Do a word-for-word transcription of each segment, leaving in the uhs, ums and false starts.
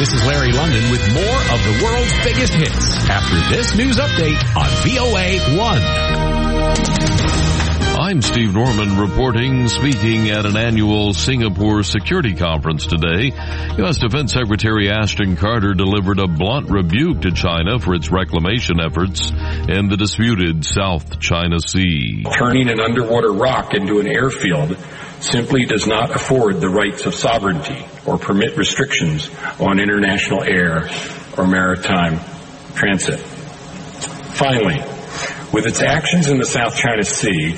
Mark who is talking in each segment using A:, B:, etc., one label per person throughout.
A: This is Larry London with more of the world's biggest hits after this news update on V O A one.
B: I'm Steve Norman reporting, speaking at an annual Singapore Security Conference today. U S Defense Secretary Ashton Carter delivered a blunt rebuke to China for its reclamation efforts in the disputed South China Sea.
C: Turning an underwater rock into an airfield simply does not afford the rights of sovereignty or permit restrictions on international air or maritime transit. Finally, with its actions in the South China Sea,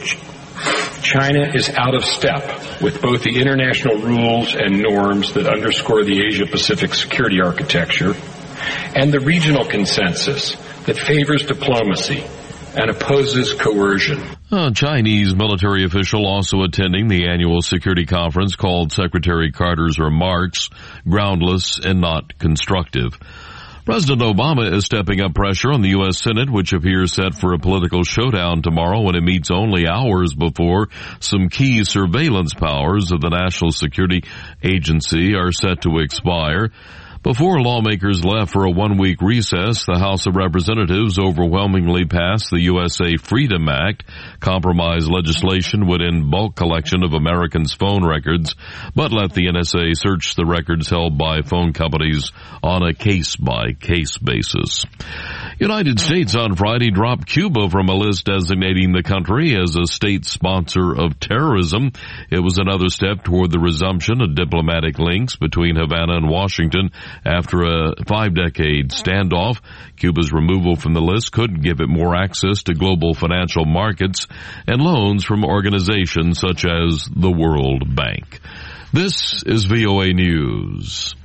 C: China is out of step with both the international rules and norms that underscore the Asia-Pacific security architecture and the regional consensus that favors diplomacy and opposes coercion.
B: A Chinese military official also attending the annual security conference called Secretary Carter's remarks groundless and not constructive. President Obama is stepping up pressure on the U S Senate, which appears set for a political showdown tomorrow when it meets only hours before some key surveillance powers of the National Security Agency are set to expire. Before lawmakers left for a one-week recess, the House of Representatives overwhelmingly passed the U S A Freedom Act. Compromise legislation would end bulk collection of Americans' phone records, but let the N S A search the records held by phone companies on a case-by-case basis. United States on Friday dropped Cuba from a list designating the country as a state sponsor of terrorism. It was another step toward the resumption of diplomatic links between Havana and Washington after a five-decade standoff. Cuba's removal from the list could give it more access to global financial markets and loans from organizations such as the World Bank. This is V O A News.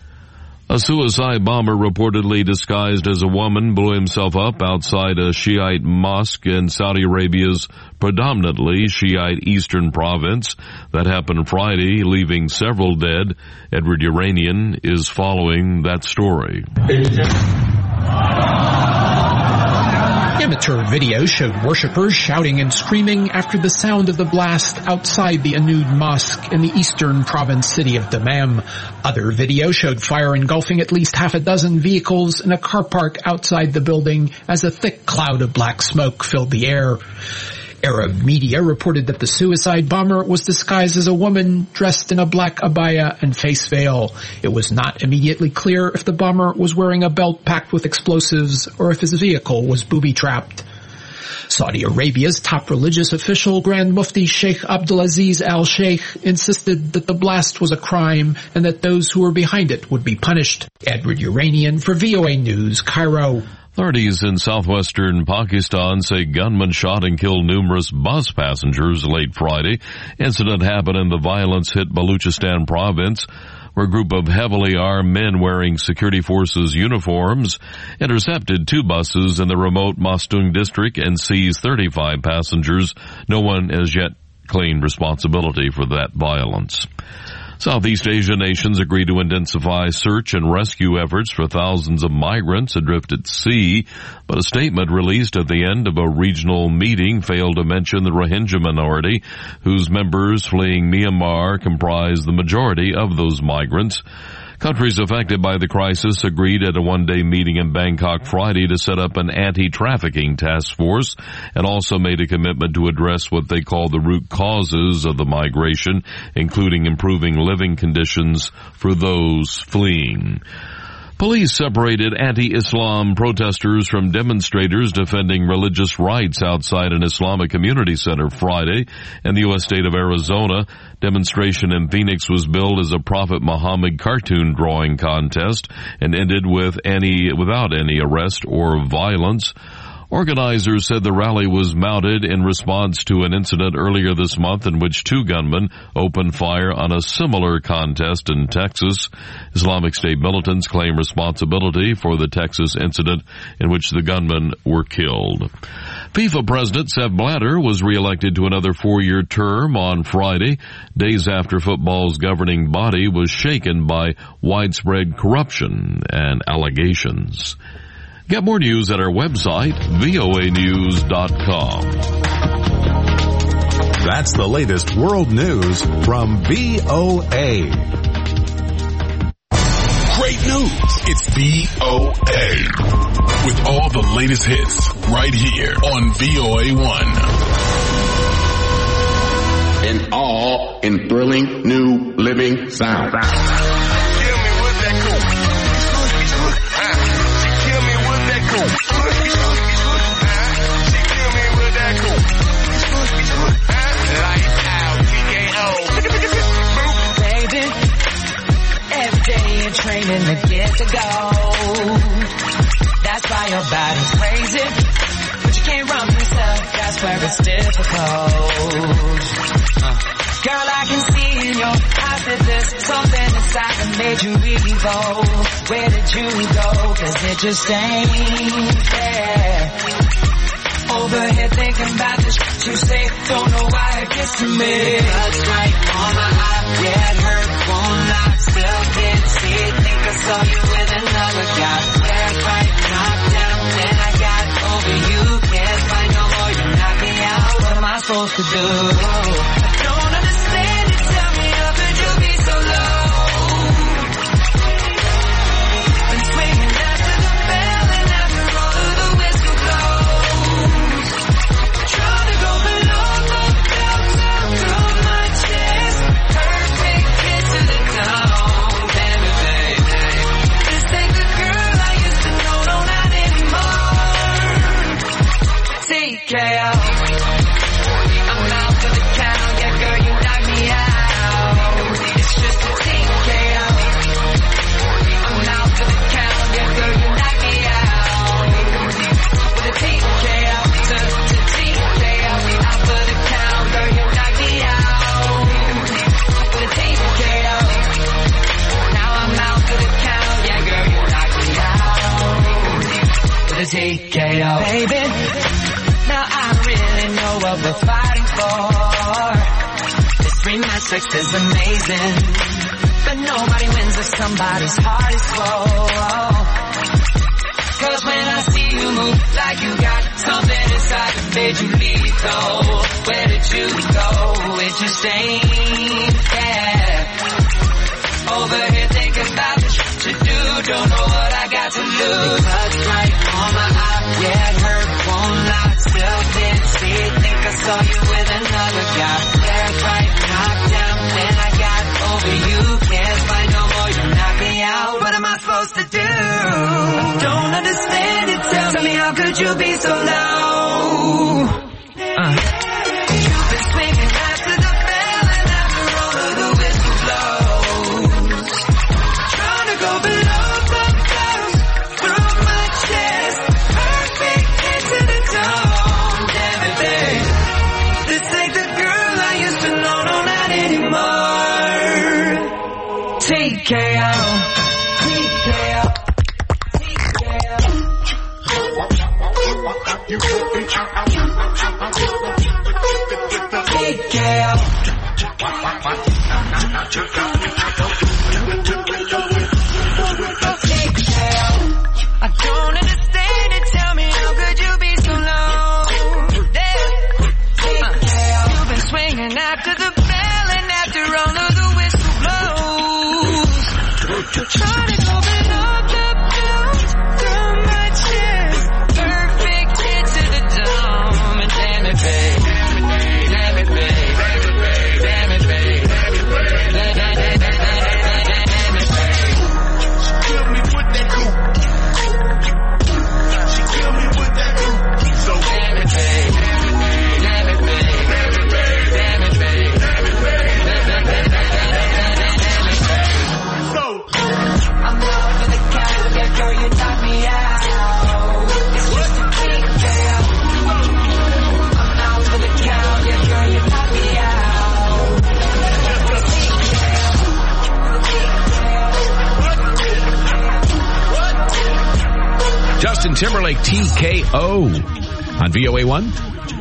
B: A suicide bomber reportedly disguised as a woman blew himself up outside a Shiite mosque in Saudi Arabia's predominantly Shiite eastern province. That happened Friday, leaving several dead. Edward Uranian is following that story.
D: Amateur video showed worshippers shouting and screaming after the sound of the blast outside the Anud Mosque in the eastern province city of Dammam. Other video showed fire engulfing at least half a dozen vehicles in a car park outside the building as a thick cloud of black smoke filled the air. Arab media reported that the suicide bomber was disguised as a woman dressed in a black abaya and face veil. It was not immediately clear if the bomber was wearing a belt packed with explosives or if his vehicle was booby-trapped. Saudi Arabia's top religious official, Grand Mufti Sheikh Abdulaziz Al Sheikh, insisted that the blast was a crime and that those who were behind it would be punished. Edward Uranian for V O A News, Cairo.
B: Authorities in southwestern Pakistan say gunmen shot and killed numerous bus passengers late Friday. Incident happened in the violence-hit Baluchistan province, where a group of heavily armed men wearing security forces uniforms intercepted two buses in the remote Mastung district and seized thirty-five passengers. No one has yet claimed responsibility for that violence. Southeast Asian nations agreed to intensify search and rescue efforts for thousands of migrants adrift at sea, but a statement released at the end of a regional meeting failed to mention the Rohingya minority, whose members fleeing Myanmar comprise the majority of those migrants. Countries affected by the crisis agreed at a one-day meeting in Bangkok Friday to set up an anti-trafficking task force and also made a commitment to address what they call the root causes of the migration, including improving living conditions for those fleeing. Police separated anti-Islam protesters from demonstrators defending religious rights outside an Islamic community center Friday in the U S state of Arizona. Demonstration in Phoenix was billed as a Prophet Muhammad cartoon drawing contest and ended with any without any arrest or violence. Organizers said the rally was mounted in response to an incident earlier this month in which two gunmen opened fire on a similar contest in Texas. Islamic State militants claim responsibility for the Texas incident in which the gunmen were killed. FIFA President Sepp Blatter was reelected to another four-year term on Friday, days after football's governing body was shaken by widespread corruption and allegations. Get more news at our website, V O A news dot com.
A: That's the latest world news from V O A.
E: Great news. It's V O A. With all the latest hits right here on V O A one.
F: And all in thrilling new living sound.
G: Training to get to go. That's why your body's crazy, but you can't run yourself. That's where it's difficult. Uh. Girl, I can see in your eyes that there's something inside that made you evil. Where did you go? Cause it just ain't there. Over here thinking about the shit you say. Don't know why it gets to me. That's right on my eye. Get hurt, won't lie. Still can't see it. Think I saw you with another guy. Get right, knocked down. Then I got over you. Can't find no more. You knock me out. What am I supposed to do? I don't understand it. Tell me how could you be so low? Been swinging after the bell and after all of the whistle blows. Trying to go below the belt down through my chest. Perfect hit to the dome. Damn it, baby. This ain't the girl I used to know. No, not anymore. T K O. I'm out for the count. Yeah, girl, you knock me out. It's just a T K O. I'm out for the count. Yeah, girl, you knock me out. With a T K O. To, to T K O. Out for the count. Girl, you knock me out. With a T K O. Now I'm out for the count. Yeah, girl, you knock me out. With a T K O. Baby, now I really know what we're fighting for. This three-match sex is amazing, but nobody wins if somebody's heart is full. Cause when I see you move like you got something inside that made you lethal. Where did you go? It just ain't there. Over here thinking about the shit you do. Don't know what I got to lose. Cuts right on my eye. Get hurt, won't lie. Still can't see it. Think I saw you with another guy. Get right, knocked down. Then I got over you. Can't find no more. You knock me out. What am I supposed to do? I don't understand it. Tell, Tell me how could you be so low? Uh. You've been swinging after the bell and after all of the whistle blows. Trying to go below the belt through my chest. Perfect hit to the dome. Damn it, babe. This ain't the girl I used to know. No, not anymore. T K O. T K O. T K O. T K O. I don't understand it. Tell me how could you be so low? Yeah. You've been swinging after the bell and after all of the whistle blows. Trying to go below the belt through my chest. Perfect hit to the dome. And damn it, babe. Damn it, babe. Damn it, babe. Damn it, babe. Kill me with that coupe. She kill me with that coupe. So damn it, babe. Damn it, babe. Damn it, babe. Damn it, babe. Damn it, babe. So I'm out for the count. Yeah, girl, you knock me out. It's just a T K O. I'm out for the count. Yeah, girl, you knock me out.
A: Justin Timberlake, T K O on V O A one.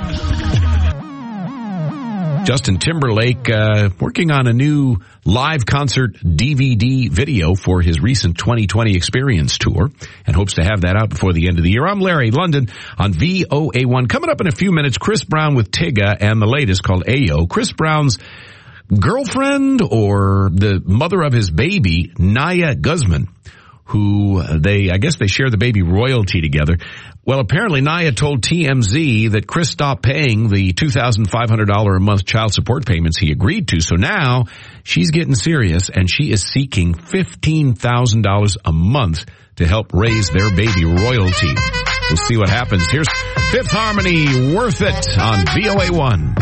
A: Justin Timberlake uh, working on a new live concert D V D video for his recent twenty twenty Experience tour and hopes to have that out before the end of the year. I'm Larry London on V O A one. Coming up in a few minutes, Chris Brown with Tyga and the latest called Ayo. Chris Brown's girlfriend or the mother of his baby, Naya Guzman, who they, I guess they share the baby royalty together. Well, apparently Nia told T M Z that Chris stopped paying the two thousand five hundred dollars a month child support payments he agreed to. So now she's getting serious and she is seeking fifteen thousand dollars a month to help raise their baby royalty. We'll see what happens. Here's Fifth Harmony, Worth It on V O A one.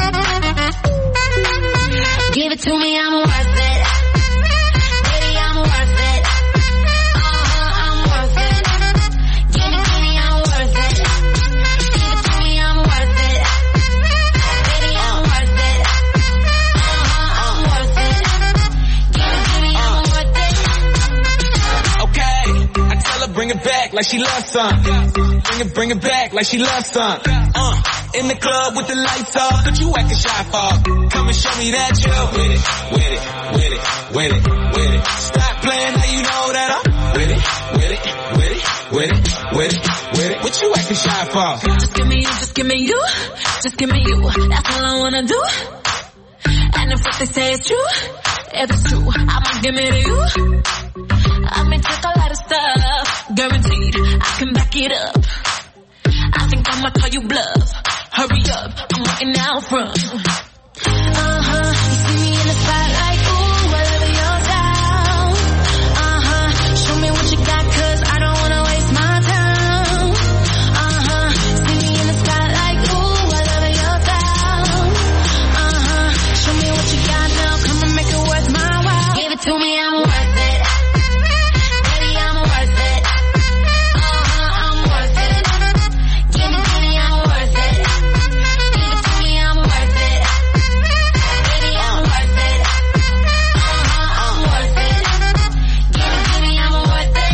H: Give it to me, I'm worth it. Baby, I'm worth it. Uh-huh, I'm worth it. Give it to me, I'm worth it. Give it to me, I'm worth it. Baby, I'm worth it. Uh-huh, I'm worth it. Give it to me, I'm worth it.
I: Okay, I tell her bring it back like she loves some. Bring it, bring it back like she loves some. Uh, in the club with the lights off, but you acting shy for. Come and show me that you're with it, with it, with it, with it, with it. Stop playing now you know that I'm with it, with it, with it, with it, with it, with it. What you acting shy for?
H: Just give me you, just give me you, just give me you. That's all I wanna do. And if what they say is true, if it's true, I'ma give it to you. I may take a lot of stuff, guaranteed I can back it up. I think I'ma call you bluff. Hurry up, I'm waiting out front. Uh-huh, you see me in the spotlight, ooh, I love your style. Uh-huh, show me what you got, cause I don't wanna waste my time. Uh-huh, see me in the spotlight, ooh, I love your style. Uh-huh, show me what you got now, come and make it worth my while. Give it to me, I'm worth it. Baby, I'm worth it. Uh-huh, I'm worth it. Give it to me, I'm worth it. Give it to me, I'm worth it. Baby, I'm worth it. Uh-huh, I'm worth it. Give it to me, I'm worth it.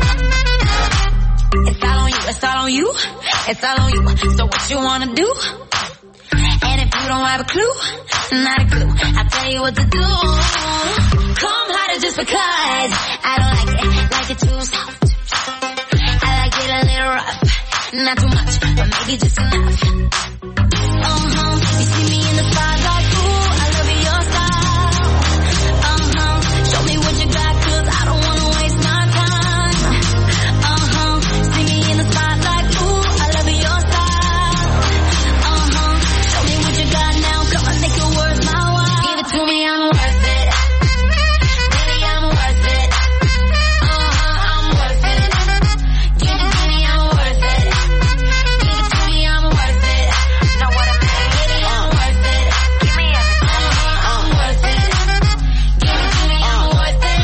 H: It's all on you, it's all on you. It's all on you. So what you wanna do? And if you don't have a clue, not a clue, I'll tell you what to do. Come harder just because I don't like it, like it too soft. I like it a little rough, not too much, but maybe just enough. Uh-huh, you see me in the spotlight, ooh, I love your style. Uh-huh, show me what you got, cause I don't wanna waste my time. Uh-huh, see me in the spotlight, ooh, I love your style. Uh-huh, show me what you got now, come on, make it worth my while. Give it to me, I'm worth it. Baby, I'm worth it. Uh-huh, I'm worth it. Give it to me, I'm worth it. Give it to me, I'm worth it. Know what I mean? Baby, I'm worth it. Give me everything. Uh-huh, I'm worth it. Give it to me, I'm worth it.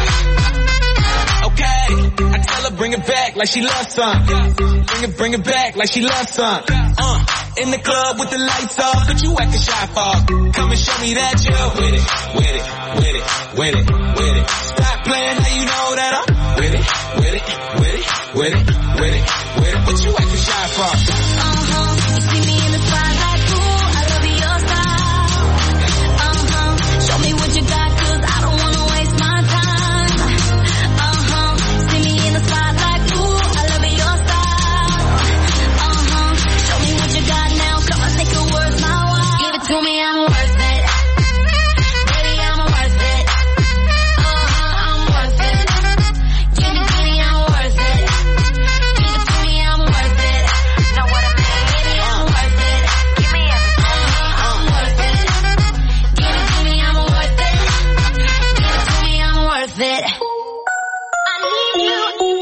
I: Okay, I tell her bring it back like she loves some. Bring it, bring it back like she loves some. Uh, in the club with the lights off, but you acting shy for. Come and show me that you're with it, with it, with it, with it, with it. Stop playing now you know that I'm with it, with it, with it, with it, with it, with it. What you acting shy for?
H: Uh-huh, you see me in the spotlight, ooh, I love your style. Uh-huh, show me what you got, cause I don't wanna waste my time. Uh-huh, see me in the spotlight, ooh, I love your style. Uh-huh, show me what you got now, come on, make it worth my while. Give it to me, I'm worth it. Baby, I'm worth it. Uh-huh, I'm worth it. Give it to me, I'm worth it. Give it to me, I'm worth it. Know what I mean? Baby, I'm worth it. Give me everything. Uh-huh, I'm worth it. Give it to me, I'm worth it. Give it to me, I'm worth it. I need you.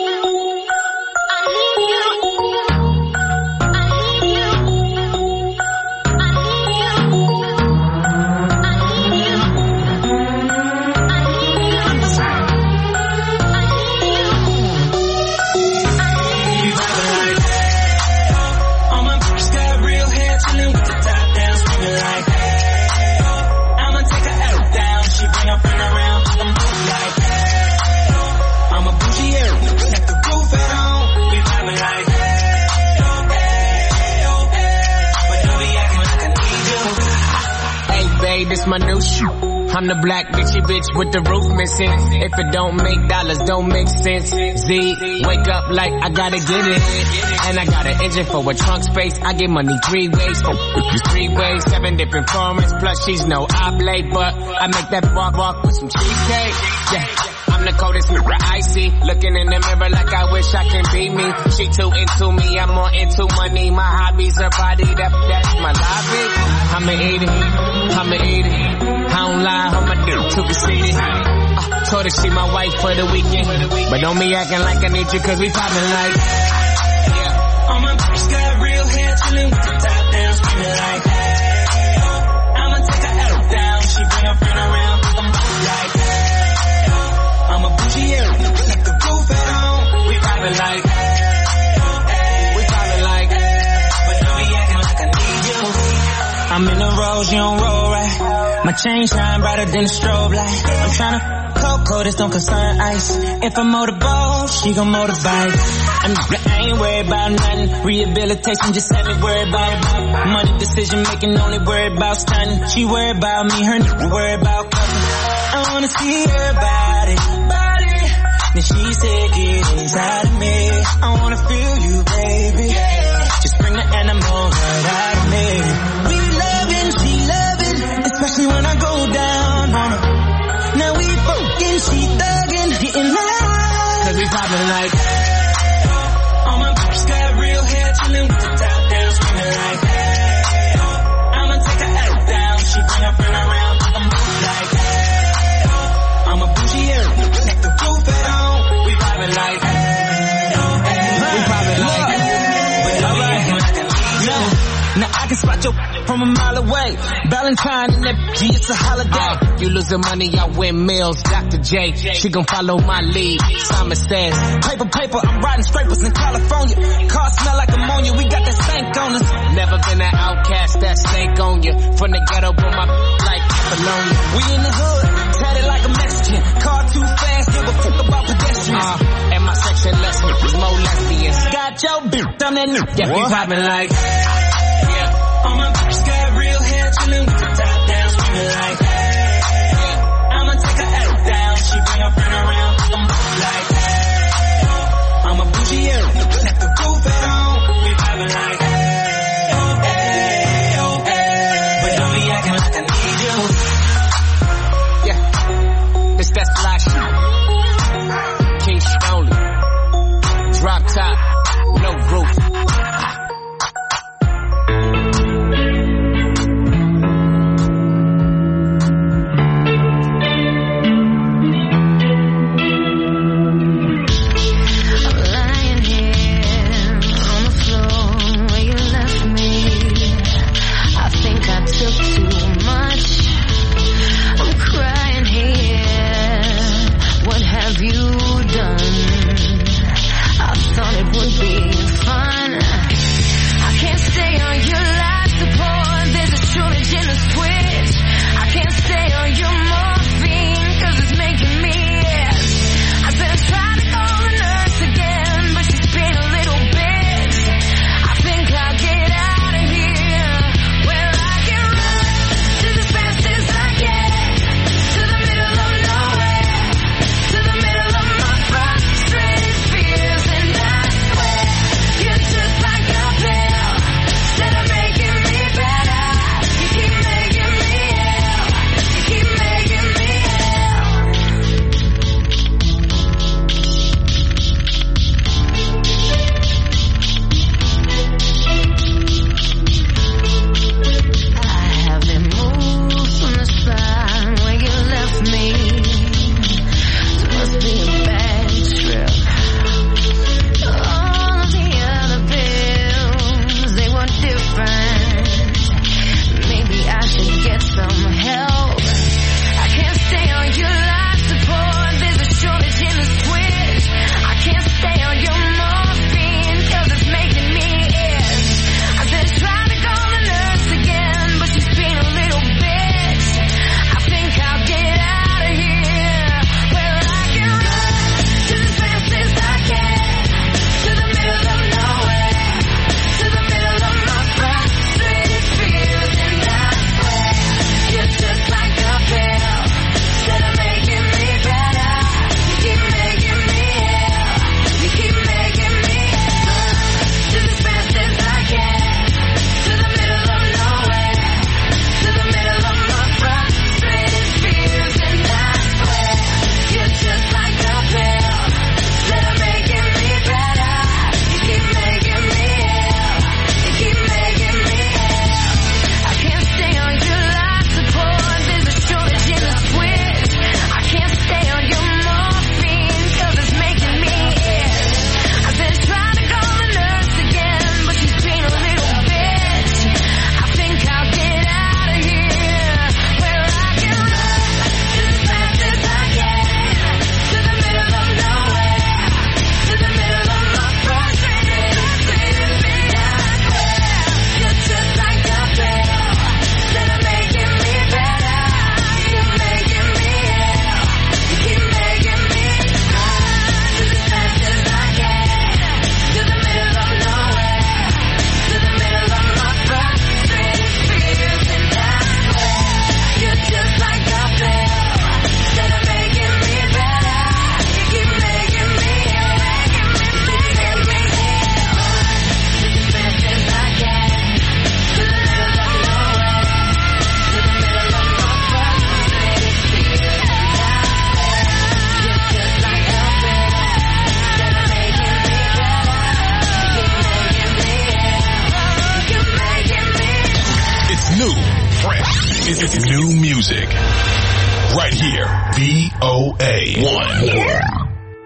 H: I need you. I need you. I need you. I need you. I
I: All my bitches got real hair, chillin' with the top down, swinging like hey. I'ma take her out down, she bring her friend around, I'm moving like hey. I'm a bougie air, got the roof at home, we vibing like hey, oh hey, oh hey, but don't be acting like I need you.
J: Hey babe, this my new shoe. I'm the black bitchy bitch with the roof missing. If it don't make dollars, don't make sense. Z, wake up like I gotta get it. And I got an engine for a trunk space. I get money three ways. Three ways, seven different formats. Plus she's no oblate, but I make that walk walk with some cheesecake. Yeah. I'm I'm the coldest mirror I see. Looking in the mirror like I wish I can be me. She too into me, I'm more into money. My hobbies are body, that, that's my lobby. I'ma eat it, I'ma eat it. I don't lie, I'ma do too conceited. Uh, told her she my wife for the weekend. But don't be acting like I need you cause we poppin' like. Yeah.
I: All my bitches got real hair, chillin' with the top down, screamin' like. I'ma take her out down, she bring her friend around, I'm like. I'm a bougie, yeah, like the roof at home, we poppin' like. We poppin' like. But don't be acting like I need you. I'm in the rose, you don't roll right. My chain shine brighter than a strobe light. I'm tryna cocoa, this don't concern ice. If I motorboat, she gon' motorbike. I'm, I ain't worried about nothing. Rehabilitation just had me worried about money decision making, only worried about stunning. She worried about me, her nigga worried about cussing. I wanna see her body, body. Then she said, get inside of me. I wanna feel you, baby. Just bring the animal right out of me. We loving, she loving, especially when I go down on her. Now we fucking, she thuggin', getting loud. Cause we poppin' like. All my bitches got real hair, chillin' with the top down, screamin' like. I'ma take her out down, she bring her friend around, I'm like. I'm a bougie, yeah, like the roof at home, we poppin' like. We poppin' like. But I'm like, now I can spot your from a mile away. Valentine and that G, it's a holiday. Uh, you losing money, I win meals. Doctor J, she gon' follow my lead. Simon says, paper, paper, I'm riding scrapers in California. Car smell like ammonia, we got that stank on us. Never been an outcast, that stank on you. From the ghetto, with my like Apollonia. We in the hood, tatted like a Mexican. Car too fast, give a fuck about pedestrians. Uh, and my section lesson is more lesbians. Got your bitch, I'm that new. Yeah, we poppin' like. All my bitches got real hair, chillin' with the top down, screamin' like. I'ma take her out down, she bring her friend around, I'm like. I'm a bougie, yeah, like the roof at home, we poppin' like. But don't be acting like I need you.
J: Yeah, this that fly shit. King Stonely, drop top, no roof.
E: It's new music. Right here. V O A one.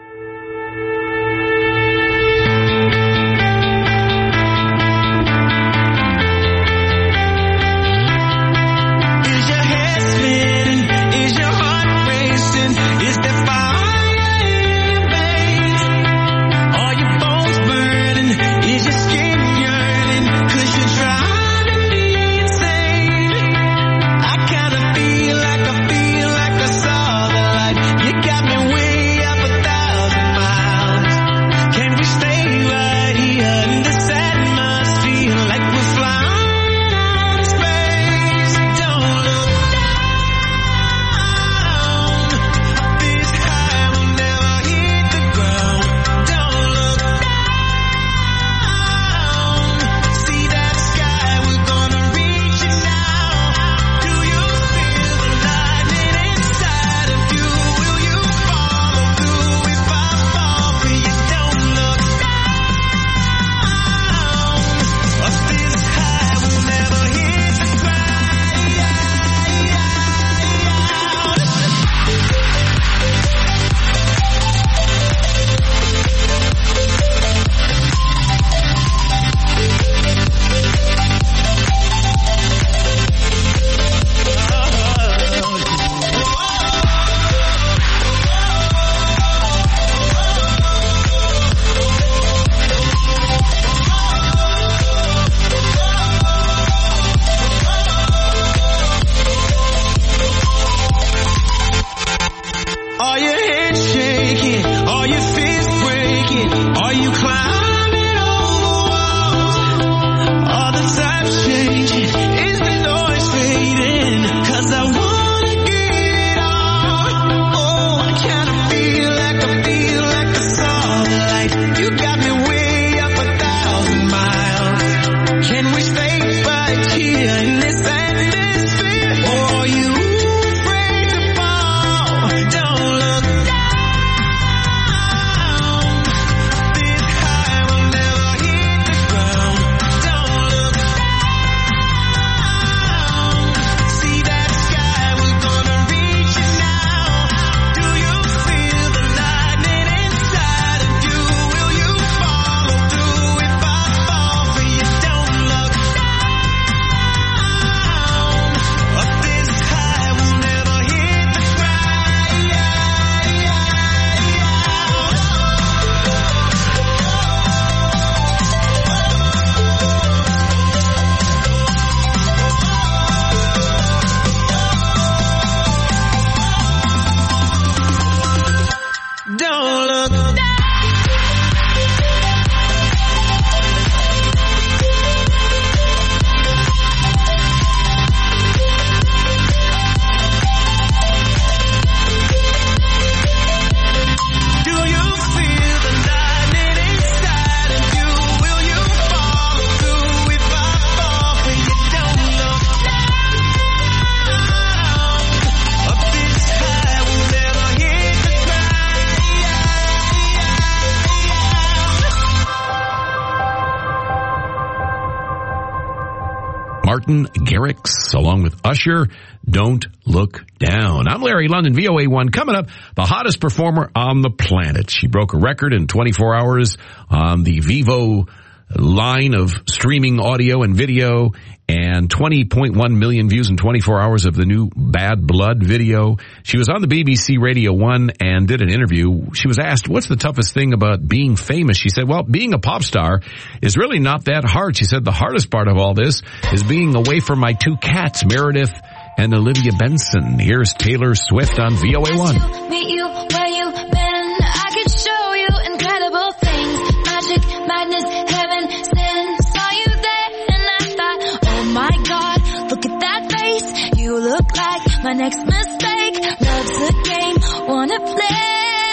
A: Martin Garrix, along with Usher, Don't Look Down. I'm Larry London, V O A one. Coming up, the hottest performer on the planet. She broke a record in twenty-four hours on the Vivo line of streaming audio and video, and twenty point one million views in twenty-four hours of the new Bad Blood video. She was on the B B C Radio one and did an interview. She was asked, what's the toughest thing about being famous? She said, well, being a pop star is really not that hard. She said, the hardest part of all this is being away from my two cats, Meredith and Olivia Benson. Here's Taylor Swift on V O A one.
H: Meet you where you've been. I could show you incredible things. Magic, madness, heaven, sin. Saw you there and I thought, oh my God, look at that face. You look like my next mistake. Love's a game, wanna play.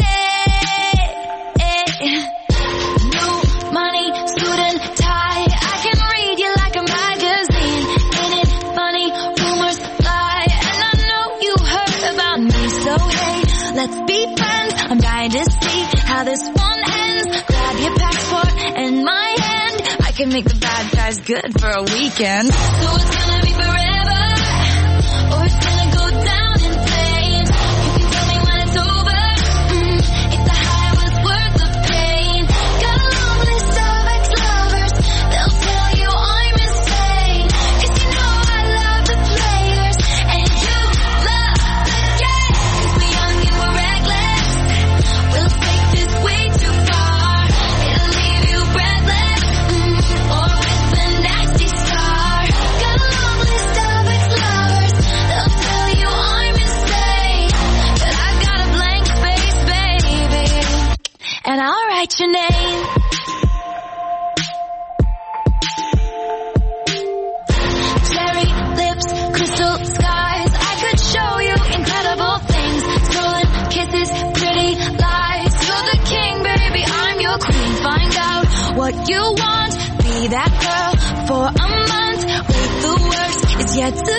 H: New money, suit and tie. I can read you like a magazine. Ain't it funny? Rumors fly, and I know you heard about me. So hey, let's be friends. I'm dying to see how this one ends. Grab your passport and my hand. I can make the bad guys good for a weekend. So it's gonna be forever. I'll write your name. Cherry lips, crystal skies, I could show you incredible things. Stolen kisses, pretty lies. You're the king, baby, I'm your queen. Find out what you want, be that girl for a month. Wait, the worst is yet to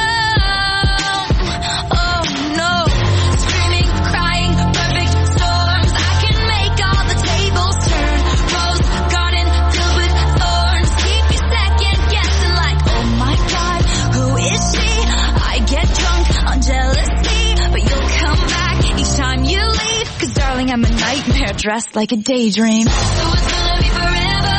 H: come. Oh no, screaming, crying, perfect storms. I can make all the tables turn. Rose garden filled with thorns. Keep you second guessing like, oh my god, who is she? I get drunk on jealousy, but you'll come back each time you leave. Cause darling, I'm a nightmare dressed like a daydream. So it's gonna be forever,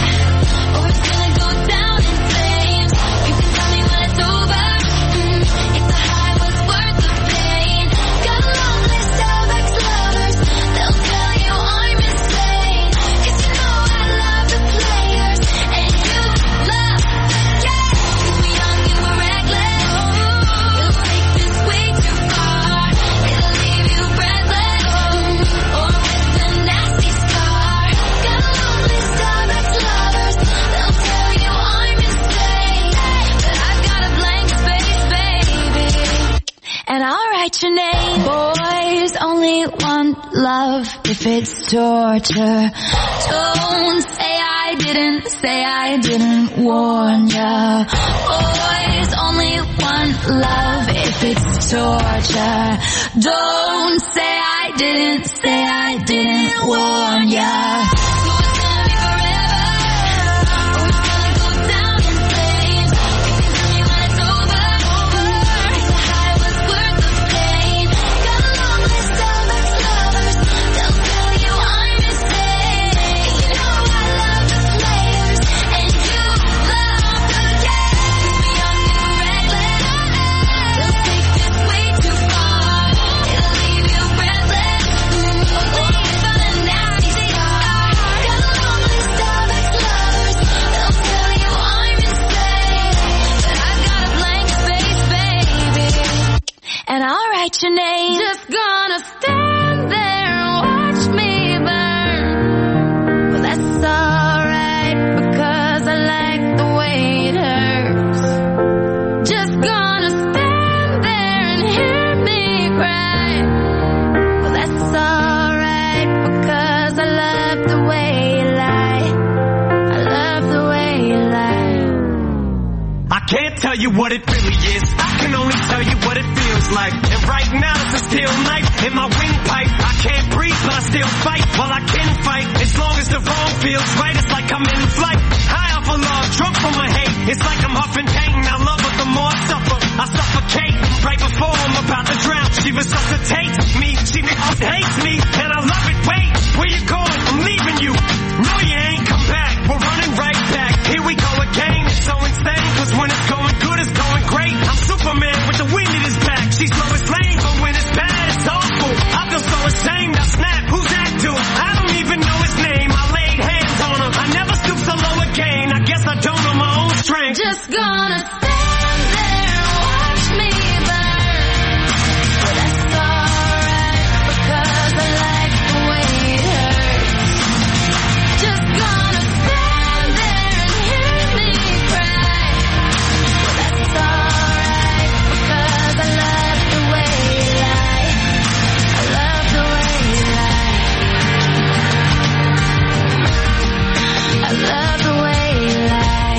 H: or it's gonna go down in flames. You can tell me when it's over, mm, if the high was worth the pain. Got a long list of ex-lovers, they'll tell you I'm insane. Cause you know I love the players, and you love the game. Cause we're young and we're reckless, you'll take this way too far. It'll leave you breathless, mm, or with a nasty scar. Got a long list of ex-lovers, they'll tell you I'm insane. But I've got a blank space, baby, and I'll write your name. Boys only want love if it's torture. Don't say I didn't, say I didn't warn ya. Boys only want love if it's torture. Don't say I didn't, say I didn't warn ya. So it's gonna be forever, or it's gonna go down in flames. You can tell me when it's over, if the high was worth the pain. Got a long list of ex-lovers, they'll tell you I'm insane. You know I love the players, and you love the game. We're young and we're reckless, they'll take this way too far. It'll leave you breathless, mm, or with a nasty scar. Got a long list of ex-lovers, they'll tell you I'm insane. But I've got a blank space, baby, and I'll write your name. Just gonna stand there and watch me burn. Well, that's alright, because I like the way it hurts. Just gonna stand there and hear me cry. Well, that's alright, because I love the way you lie. I love the way you lie.
I: I can't tell you what it really is, I can only tell you what it feels like. And right now it's a steel knife in my windpipe. I can't breathe but I still fight, while I can fight. As long as the wrong feels right, it's like I'm in flight. High off of love, drunk from my hate. It's like I'm huffing pain, I love her the more I suffer. I suffocate, right before I'm about to drown. She resuscitates me, she hates me, and I love it. Wait, where you going? I'm leaving you. No, you ain't come back, we're running right back. Here we go again, it's so insane, cause when it's going good, it's going great. I'm Superman with the wind in his back. She's Lois Lane, but when it's bad, it's awful. I feel so ashamed, I snap, who's that dude? I don't even know his name, I laid hands on him. I never stoop so low again, I guess I don't know my own strength.
H: Just gonna stand there and watch me burn. Well, that's alright, because I like the way it hurts. Just gonna stand there and hear me cry. Well, that's alright, because I love the way you lie. I love the way you lie. I love the way you lie.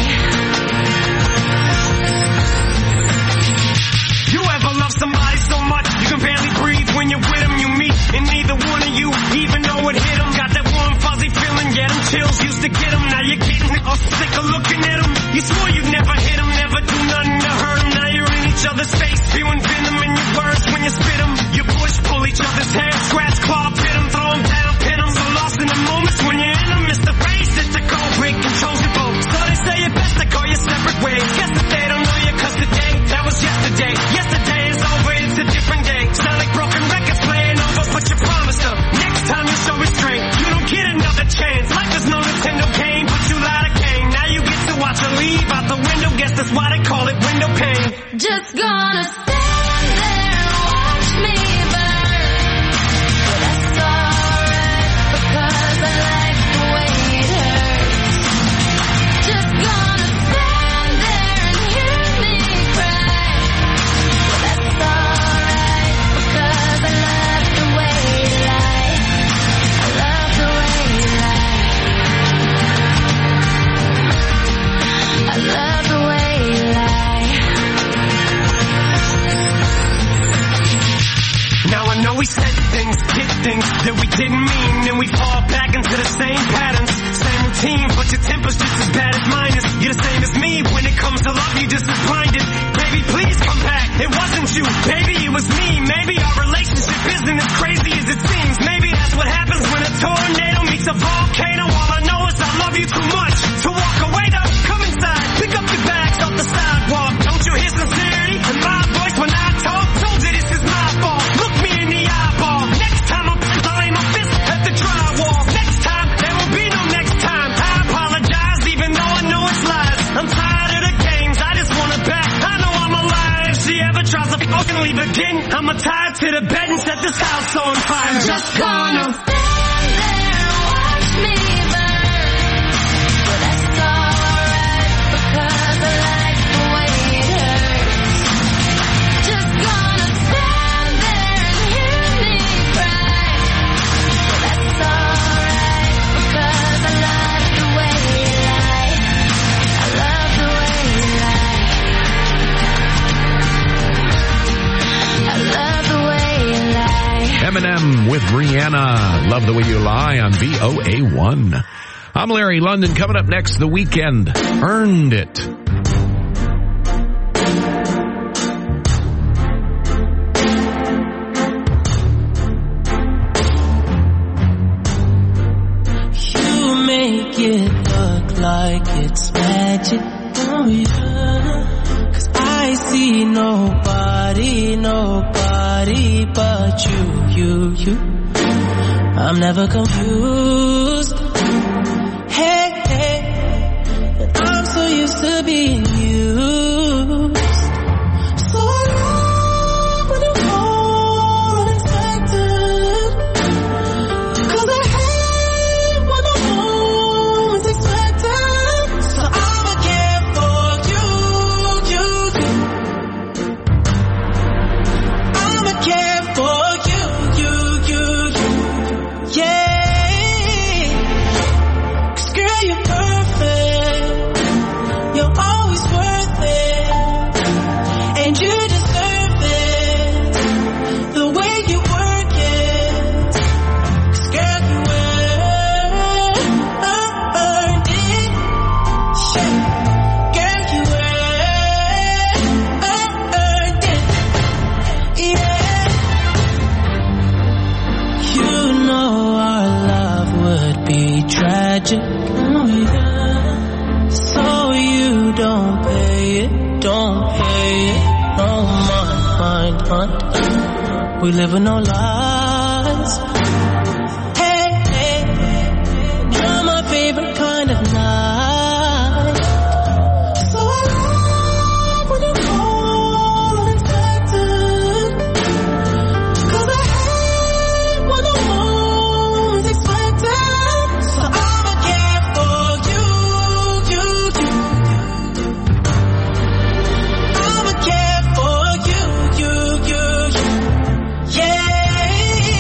I: You ever love somebody so much you can barely breathe when you're with them? You meet and neither one of you even know it hit them. Got that warm fuzzy feeling, get them chills, used to get them. Now you're getting all sick of looking at them. You swore you'd never hit them, never do nothing to hurt them. Now you're in each other's face, spewing venom in your words when you spit them. You push, pull each other's hair, scratch, claw, pit them, throw them down, pin them. So lost in the moments when you're in them, it's the face that the cold break controls your boat. So they say it best to go your separate ways. Guess that they don't know you, cause today, that was yesterday. Yesterday is over, it's a different day. Sound like broken records playing over, but you promised her next time you show restraint, you don't get another chance. Life is no Nintendo game, but you lied again. Now you get to watch her leave out the window, guess that's why they call it window pane.
H: Just gonna stand there and watch me burn. Well, that's alright, because I
K: that we didn't mean, and we fall back into the same patterns, same routine, but your temper's just as bad as mine is. You're the same as me, when it comes to love, you just as blinded. Baby, please come back, it wasn't you, baby, it was me. Maybe our relationship isn't as crazy as it seems. Maybe that's what happens when a tornado meets a volcano. All I know is I love you too much to walk away though. Come inside, pick up your bags off the sidewalk. Don't you hear sincerity in my voice when I talk? Told you this is my fault, look me in the eyeball. Next time I'm laying my fist at the drywall. Next time, there will be no next time. I apologize even though I know it's lies. I'm tired of the games, I just want it back. I know I'm alive. If she ever tries to fucking leave again, I'ma tie her to the bed and set this house on fire. I'm just gonna stand there and watch me burn. But that's alright, because I like the way it hurts. Just gonna stand there and hear me cry. But that's alright, because I love the way you lie. I love the way you lie. I love the way you lie.
A: Eminem with Rihanna, Love the Way You Lie on V O A one. I'm Larry London. Coming up next, The Weekend, Earned It.
L: You make it look like it's magic, oh yeah. 'Cause I see nobody, nobody but you, you, you. I'm never confused. Hey, hey, and I'm so used to being used. So I love when you call unexpected. 'Cause I hate when the moment's expected. So I'ma care for you, you, you. I'ma care for you, you, you, you. Yeah. 'Cause girl, you're perfect. You're always worth it. And you deserve it. The way you work it. 'Cause girl, you earned it. Yeah. Girl, you earned it. Yeah. You know our love would be tragic. Oh yeah. So you don't pay it, don't pay it. No mind, mind, mind. We live in no lies. Hey, hey, you're my favorite kind of night. So I love when you call unexpected. 'Cause I hate when the moment's expected. So I'ma care for you, you, you. I'ma care for you, you, you, you. Yeah.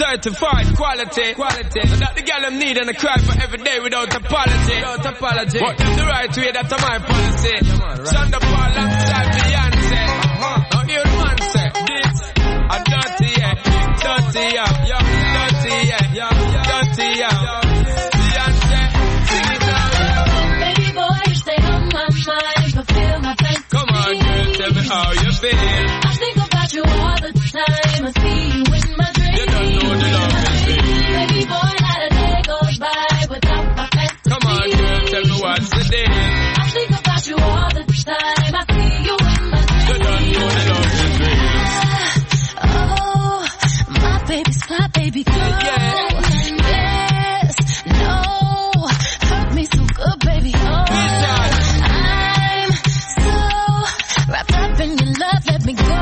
I: certified quality. Quality. So that the girl them need and I cry for every day without apology. Without apology. But them the right way, that's my policy. Shonda Paul alongside Beyonce. Uh-huh. Now hear the man say, this a dirty yeah, dirty yeah, yeah, dirty yeah, yeah, dirty yeah. Beyonce, sing it out.
H: Baby boy, you stay on my mind, fulfill my fantasy.
I: Come on, girl, tell me how you feel.
H: I think about you all the time. I see you in my dreams.
I: You don't know the love is real.
H: Baby boy, not a day goes by without my fantasy.
I: Come on, girl, tell me what's the deal.
H: I think about you all the time. I see you in my dreams.
I: You don't know the love is real.
H: Oh, my baby's fly, baby girl.
I: Yeah.
H: Yes, no, hurt me so good, baby. Oh, I'm so wrapped up in your love. Let me go.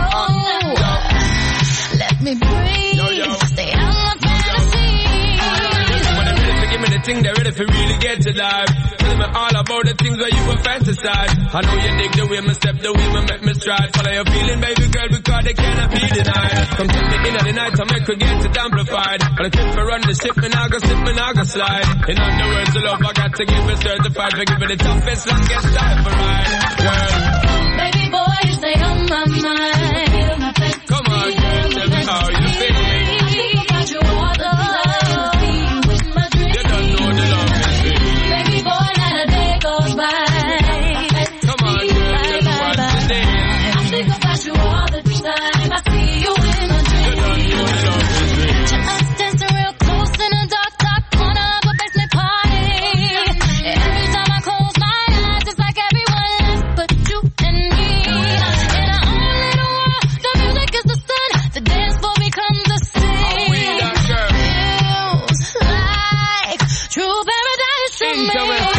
H: Let me breathe.
I: Yo, yo.
H: Stay out my fantasy.
I: When they're ready to give me the thing, they're ready for really get to life. Tell me all about the things where you were fantasize. I know you dig the way me step, the way me make me stride. Follow your feeling, baby girl, because they cannot be denied. Come take me in at the night to make her get it amplified. But I keep me run the ship, me now go slip, me now go slide. In other words, the love I got to give it certified. For giving the toughest, longest time for ride. Girl.
H: Baby boy, you stay on my mind.
I: Come on, girl, tell me how you feel.
H: I think about you all the time. See you in my dreams.
I: You don't know the love is real.
H: Baby boy, not a day goes by.
I: Come on, girl, tell me what's the deal.
H: I think about you all the time. I see you in my dreams.
I: You don't know the love is real.
H: Just dancing real close in a dark, dark corner of a basement party. Every time I close my eyes, it's like everyone else but you and me. In our own little world, the music is the sun. The dance floor becomes the scene. Feels like true paradise to me.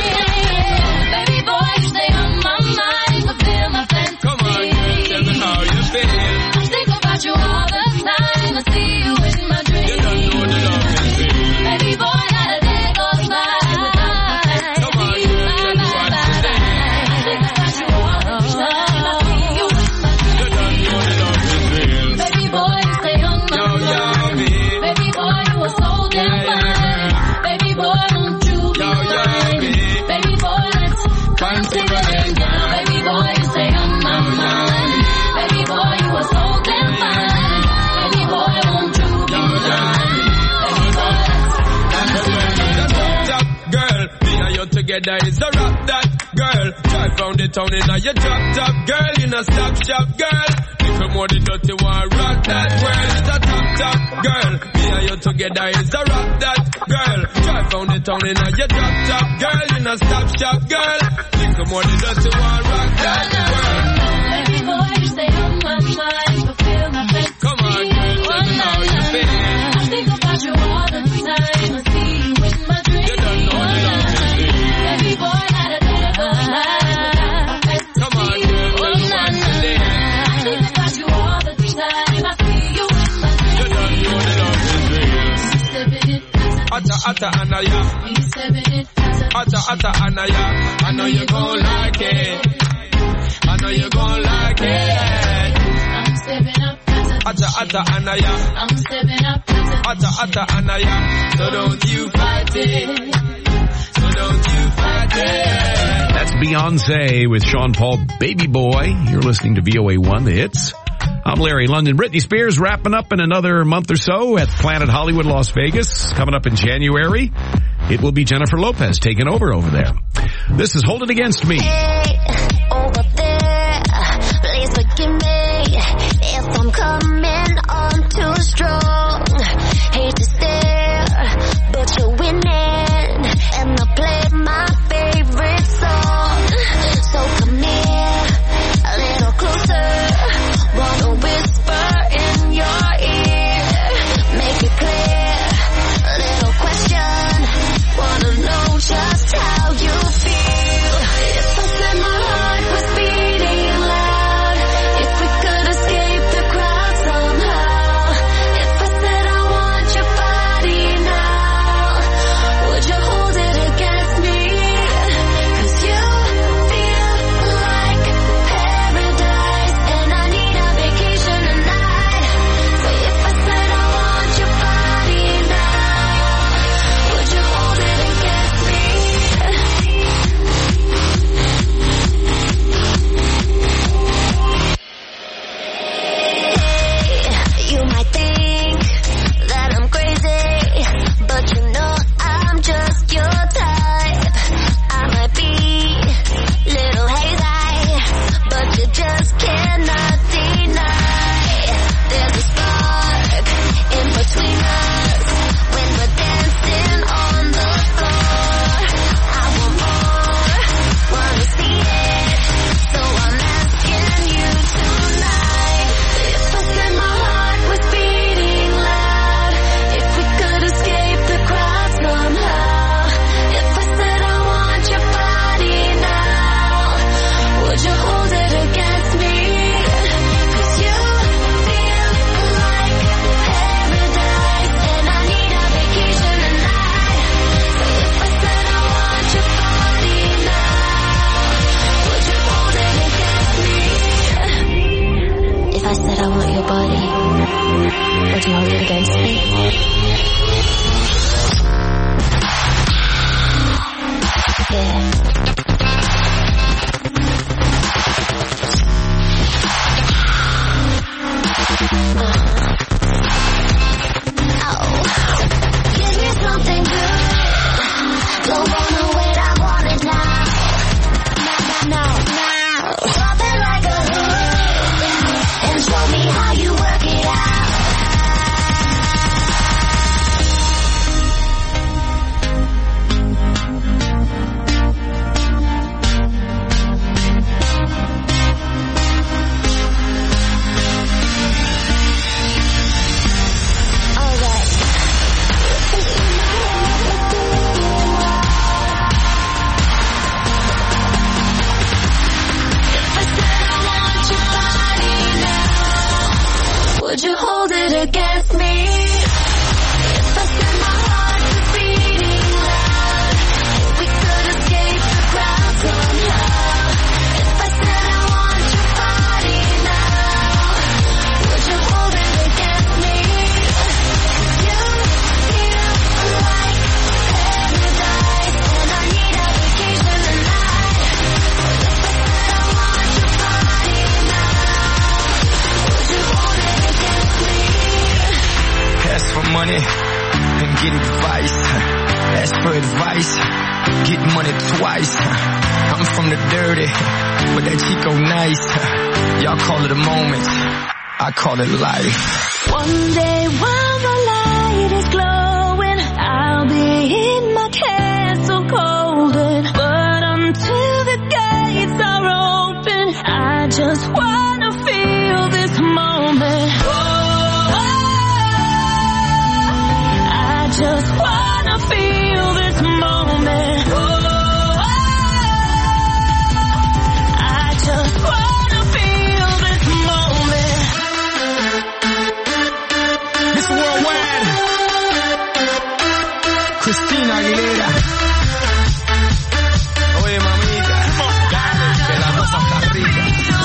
H: Baby boy, you stay on my mind, fulfill my fantasy.
I: Come on, girl, tell me how you feel.
H: I think about you all the time. I see you in my dreams.
I: You don't know the love is real.
H: Baby boy, not a day goes by.
I: Come on, girl, tell me what's the deal.
H: I think about you all the time. I see you in my dreams.
I: You don't know the love is real.
H: Baby boy, you stay on my
I: Yo, yo,
H: mind.
I: me.
H: Baby boy, you are so damn fine. Baby boy, won't you be
I: Yo, yo,
H: mine?
I: me.
H: Baby boy, let's climb to the end down. Baby boy, you stay on my mind. Baby boy, you are so damn fine. Baby boy, won't you be mine? Baby boy, let's
I: Top girl, me and you together is a rock that girl. Try found the town in a your drop top girl, in a stop shop girl. Little more the dirty one, rock that world. It's a top top girl. Me and you together is a rock that girl. Try found the town in a your drop top girl, in a stop shop girl. Little more the dirty one, rock that world.
H: Baby boy, you stay on my mind, fulfill my fantasy.
I: Come on, girl, tell me how you feel.
H: I think about you all the time. I see you in my dreams.
I: You don't know the love is real.
H: Baby boy, not a day goes by.
I: Come on, girl, tell me what's the deal.
H: I think about you all the time. I see you in my
I: You
H: dreams.
I: don't know the love is real.
H: Stepping it,
I: Atta, atta, anaya.
H: we stepping it,
I: Atta, atta, anaya. I know you gon' like it. I know you gon' like it.
H: I'm stepping up,
I: Atta, atta, anaya.
H: I'm stepping up,
I: Atta, atta, anaya. So don't you fight it. So don't you fight it.
A: That's Beyonce with Sean Paul, Baby Boy. You're listening to V O A one, the hits. I'm Larry London. Britney Spears wrapping up in another month or so at Planet Hollywood, Las Vegas. Coming up in January, it will be Jennifer Lopez taking over over there. This is Hold It Against Me.
M: Hey, over there, please forgive me if I'm coming on too strong. Hate to stare, but you're winning, and I play my favorite song. So come here, a little closer, wanna whisper in your ear, make it clear, a little question, wanna know just how you feel. If I said my heart Would you hold it against me? Yeah. Would you hold it against me? If I set my heart to beating loud, we could escape the crowd somehow. If I said I want your body now, would you hold it against me? You feel like paradise, and I need a vacation tonight. If I said I want your body now, would you hold it against me?
N: Ask for money and get advice. Ask for advice, get money twice. I'm from the dirty, but that Chico nice. Y'all call it a moment, I call it life.
H: One day while the light is glowing, I'll be in my castle golden. But until the gates are open, I just wanna feel this moment. I just wanna feel this moment. I just wanna feel this moment.
N: Miss Worldwide, Christina Aguilera. Oye, mamita, dale, que la cosa está rica.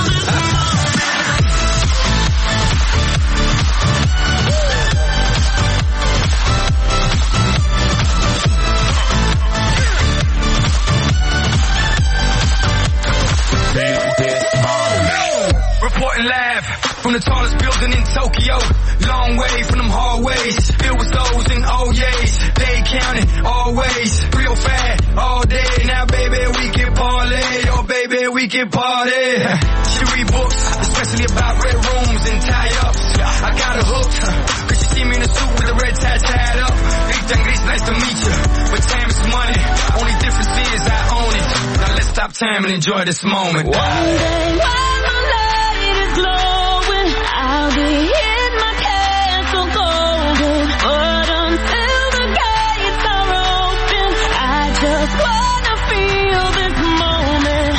N: Reporting live from the tallest building in Tokyo. Long way from them hallways, filled with those in oh yeas. They counting always, real fat all day. Now baby we can parlay, oh baby we can party. She read books, especially about red rooms and tie-ups. I got her hooked, cause she see me in a suit with a red tie tied up. Rita and Gris, nice to meet you, but time is money. Only difference is I own it. Now let's stop time and enjoy this moment.
H: One day while the light is glowing, I'll be in my castle golden. But until the gates are open, I just wanna feel this moment.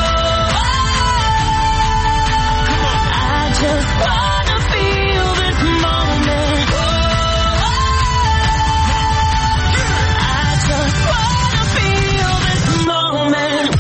H: I just wanna feel this moment. I just wanna feel this moment.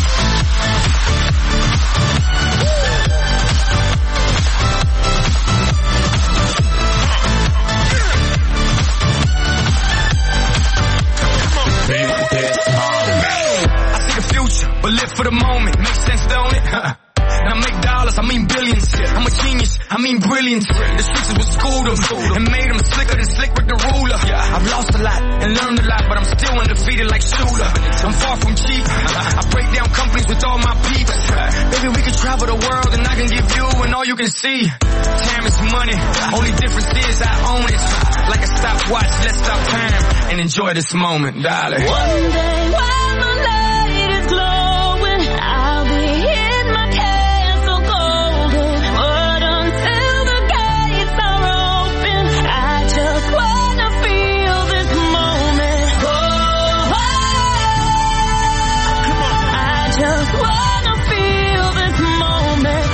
N: I see the future, but live for the moment. Makes sense, don't it? And I make dollars, I mean billions. I'm a genius, I mean brilliant. The streets was schooled them and made them slicker than Slick with the ruler. I've lost a lot and learned a lot, but I'm still undefeated like Shooter. I'm far from cheap. I break down companies with all my peeps. Baby, we can travel the world and I can give you and all you can see. Time is money, only difference is I own it. Like a stopwatch, let's stop time and enjoy this moment, darling.
H: One day while the light is glowing, I'll be in my castle golden. But until the gates are open, I just wanna feel this moment. I just wanna feel this moment.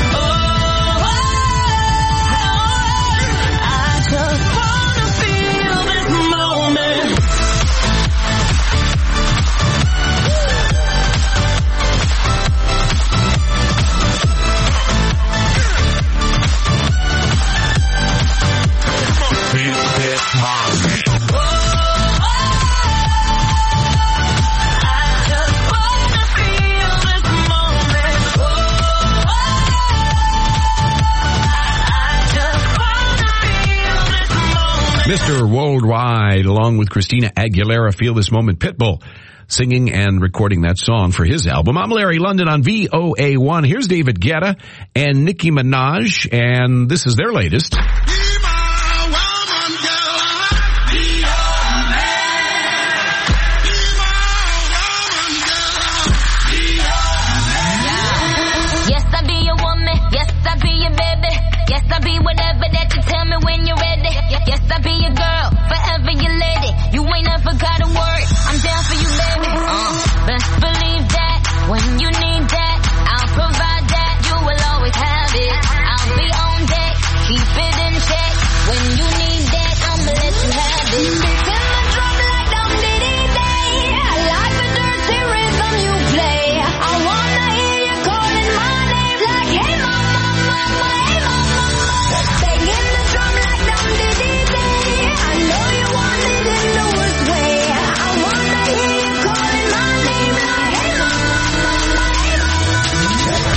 H: I just wanna feel this moment.
A: Mister Worldwide, along with Christina Aguilera, Feel This Moment, Pitbull, singing and recording that song for his album. I'm Larry London on V O A one. Here's David Guetta and Nicki Minaj, and this is their latest.
H: Yes, I be your woman. Yes, I be your baby. Yes, I be whatever that you tell me when you're ready. Yes, I be your girl, forever your lady. You ain't never gotta worry, I'm down for you, baby. Uh, best believe that, when you need that, I'll provide that. You will always have it. I'll be on deck, keep it in check. When you need that, I'ma let you have it. Beats in my drum like Dum Diddy Day. I like the dirty rhythm you play. I wanna hear you calling my name like, hey mama, mama, hey mama. Banging the drum like Dum Diddy Day. I know you want it in the worst way. I wanna hear you calling my name like, hey mama, mama, hey mama.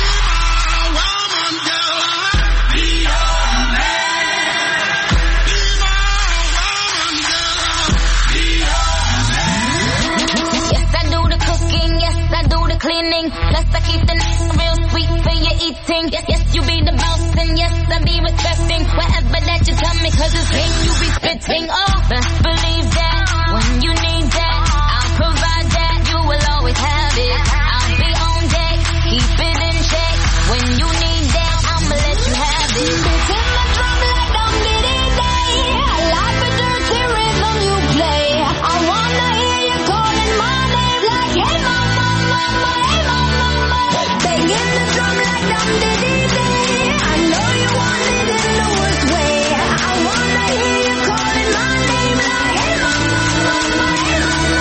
H: Yes, I do the cooking, yes, I do the cleaning. Plus I keep the n- real sweet for your eating. Yes, yes, you be the boss and yes, I be respecting whatever that you tell me, cause it's game you be spitting. Oh, best believe that, when you need that, I'll provide that. You will always have it. I'll be on deck, keep it in check. When you need that, I'ma let you have it. Beats in my drum like Dum Diddy Day. I like the dirty rhythm you play. I wanna hear you calling my name like, hey mama, mama, hey mama. Banging the drum like Dum Diddy Day. I know you want it in the worst way. I wanna hear you calling my name like, hey mama, mama, hey mama.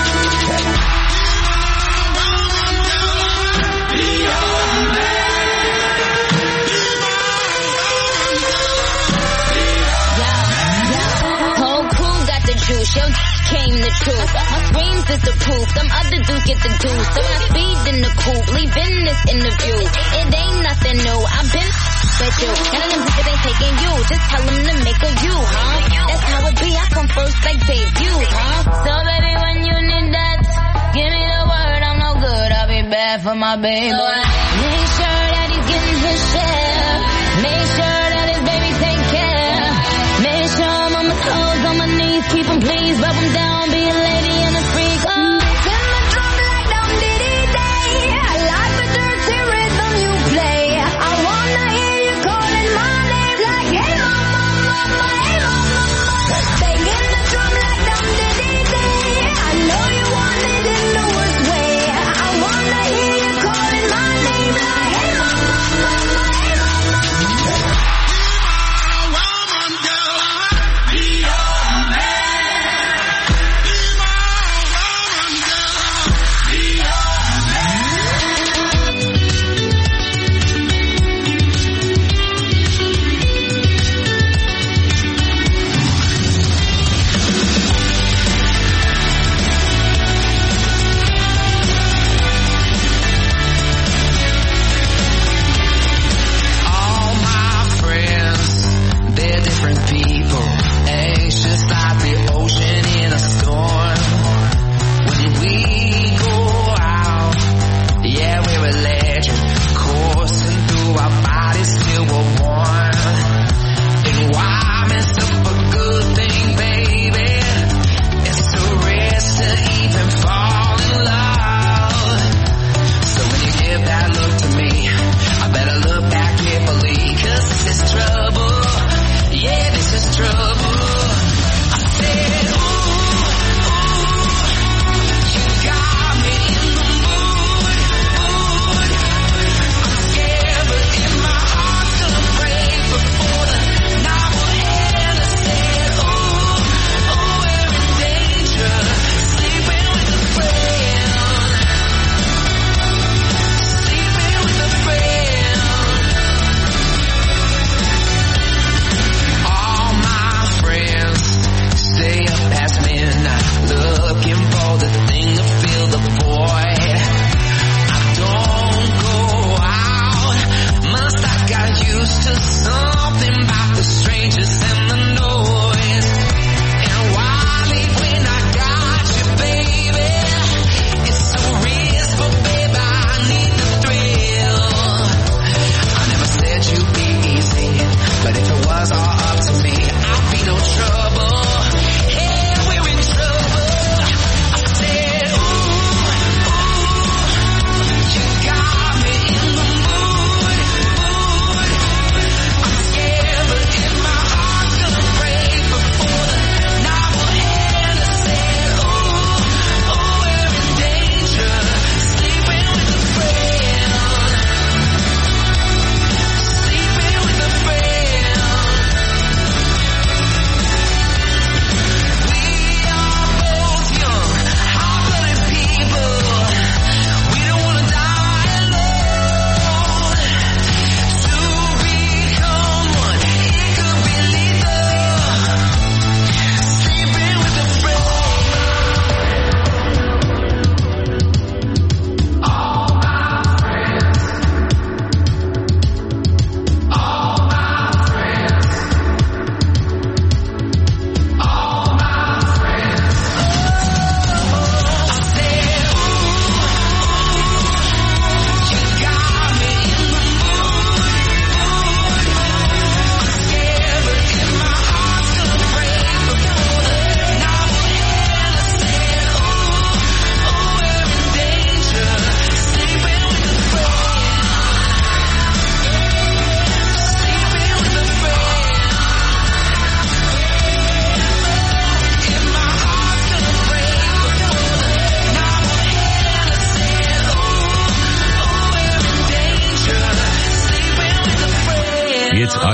H: Whole crew got the juice, yo came the truth. My screams is the proof, some other dudes get the juice. So I speed in the coupe, leaving this interview. It ain't nothing new, I've been with you. None of them bitches ain't taking you, just tell them to make a you, huh? That's how it be, I come first like debut, huh? So baby, when you need that, give me the word, I'm no good, I'll be bad for my baby. So I make sure that he's getting his share. Make sure that his baby take care. Make sure I'm on my toes, on my knees, keep him please, rub him down, be a lady and a freak. Oh. Beats in my drum like Dum Diddy Day. I like the dirty rhythm you play. I wanna hear you calling my name like, hey mama, mama, hey mama. Banging the drum like Dum Diddy Day. I know you want it in the worst way. I wanna hear you calling my name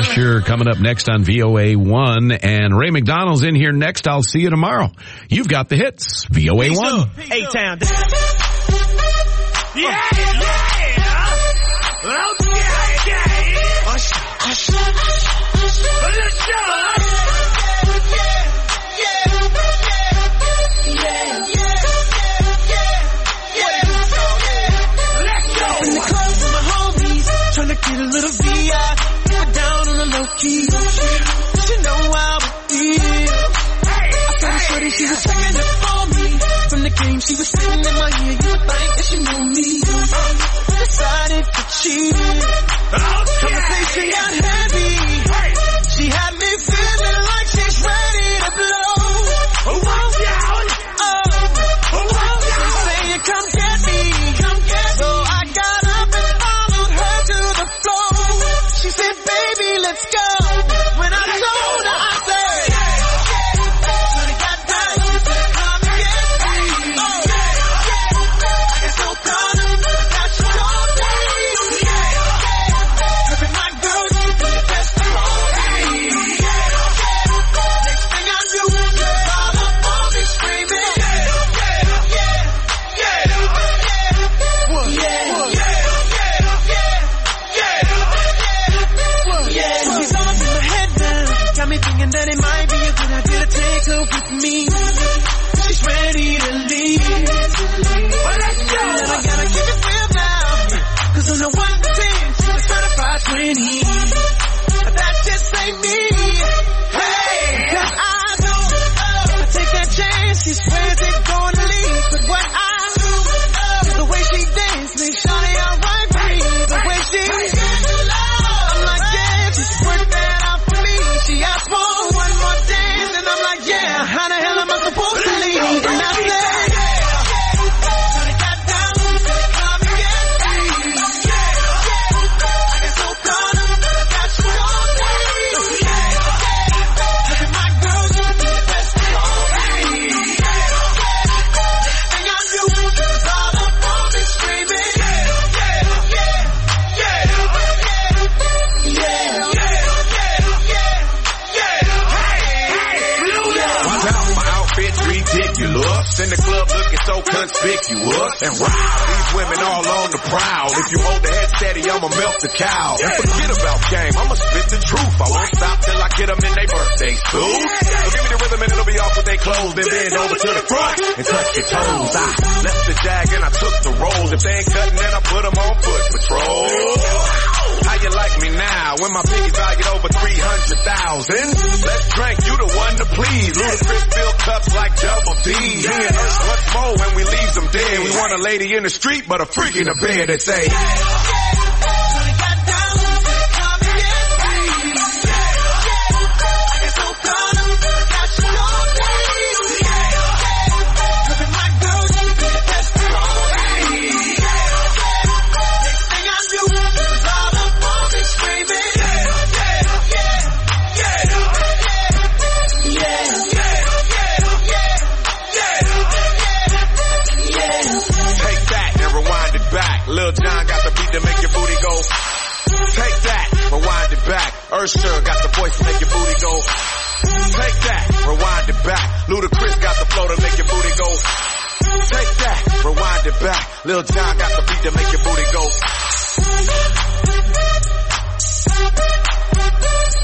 A: Fisher coming up next on V O A one. And Ray McDonald's in here next. I'll see you tomorrow. You've got the hits. V O A one.
K: A-Town. Yeah, yeah. Okay, okay. Let's go. Get a little V I, get down on the low key. She know how I feel. I saw her shorty, she was checking up for me. From the game, she was sitting in my ear. You would think that she knew me. Decided to cheat. Conversation got heavy. She had me feeling like she's ready to blow. Oh, watch out. Oh, oh, watch out. Saying, come get me, come get me. So I got up and followed her to the floor. She said, baby, let's go. When I told her, I said, when I got down, she said, come and get me. Oh, I got so caught up that she called me. Her and my girl, she did the best for me. Next thing I knew, she all up on me screaming. Yeah, yeah, yeah, yeah, yeah, yeah. She's all up in my head now. Got me thinking that it might be a good idea to take her with me. She's ready to leave. Well, let's go. And I gotta keep it real now. Cause on the one to ten, she was certified twenty. But that just ain't me. Hey, cause I know if I take that chance, she swears it's gonna leave. But what I do is the way she dance, make sure they alright with me. The way she I'm like, yeah, just work that out for me. She asked for one more dance, and I'm like, yeah, how the hell am I supposed to leave? And I said, when it got down, come and get me. I got so caught up that she called me. Look at my girl, she did the best for me. Thing I knew was all up on me screaming. Yeah, yeah, yeah, yeah, yeah.
F: Watch out, my outfit's ridiculous. In the club looking so conspicuous. And wow, these women all on the prowl. If you hold the head steady, I'ma melt the cow. And forget about game, I'ma spit the truth. I won't stop till I get them in their birthday suit. So give me the rhythm and it'll be off with their clothes. Then bend over to the front and touch your toes. I left the jag and I took the rolls. If they ain't cutting, then I put them on foot patrol. How you like me now when my piggy valued over three hundred thousand? Let's drink, you the one to please. Ludacris fill cups like double D. Me and us, what's more when we leave them dead? We want a lady in the street, but a freak in the bed that say, Lil Jon got the beat to make your booty go. Take that, rewind it back. Usher got the voice to make your booty go. Take that, rewind it back. Ludacris got the flow to make your booty go. Take that, rewind it back. Lil Jon got the beat to make your booty go.